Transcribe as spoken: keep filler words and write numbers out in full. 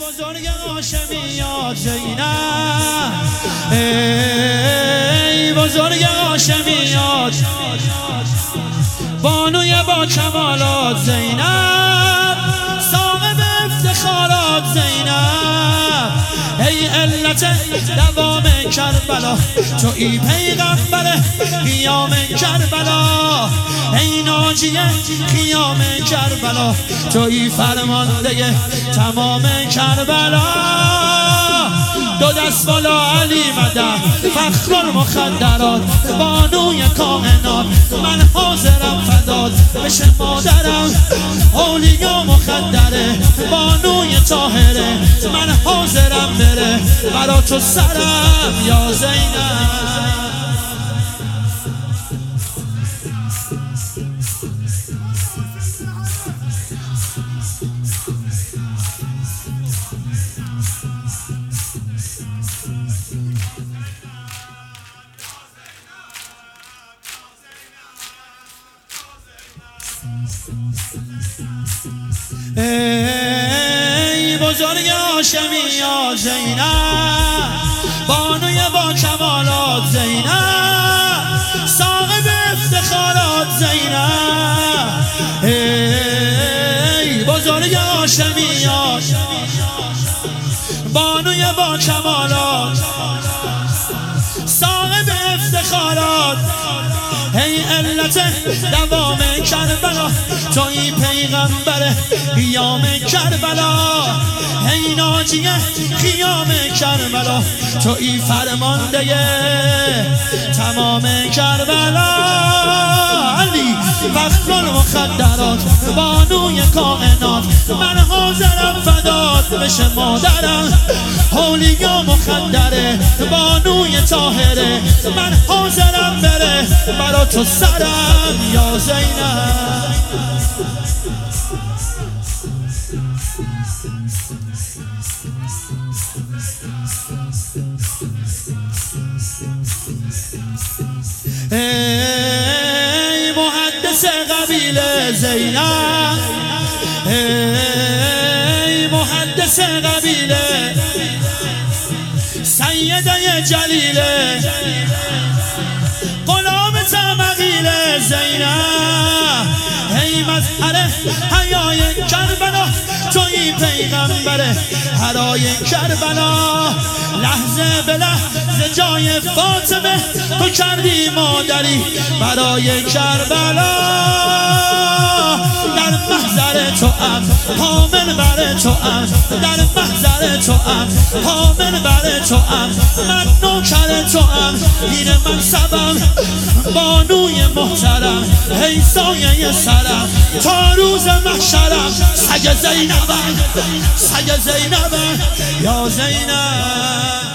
بزرگ هاشمیات زینب، ای بزرگ هاشمیات، بانوی با کمالات زینب، صاحب افتخارات زینب، ای علت دوام کربلا، تویی پیغمبر قیام کربلا، ای ناجی قیام کربلا، تویی فرمانده تمام کربلا. دو دست بالا علی مدد، فخر المخدرات، بانوی کائنات، من حاضرم فدات بشه مادرم، اولیا مخدره، بانوی طاهره، من حاضرم بره برا تو سرم یا زینب. ای بزرگ هاشمیات زینب، بانوی با کمالات زینب، صاحب افتخارات زینب، ای بزرگ هاشمیات، بانوی با کمالات، صاحب افتخارات، ای علت دوام کربلا، تویی پیغمبر قیام کربلا، ای ناجی قیام کربلا، تویی فرمانده تمام کربلا. علی فخر المخدرات، بانوی کائنات، من حاضرم فدات بشه مادرم، اولیا مخدره، بانوی طاهره، من حاضرم بره برا تو سرم یا زینب. ای محدث قبیله زینب، ای محدث قبیله، سیده جلیله، غلام تمقیله زینب، ای مظهر حیای کربلا، تویی پیغمبر حرای کربلا، لحظه به لحظه جای فاطمه تو کردی مادری برای کربلا. در محضر تو ام حامل بر تو ام، در محضر تو ام حامل بر تو ام، من نوکر تو ام، این منصبم، بانوی محترم، ای سایه سرم، تا روز محشرم، سگ زینبم، سگ زینبم یا زینب.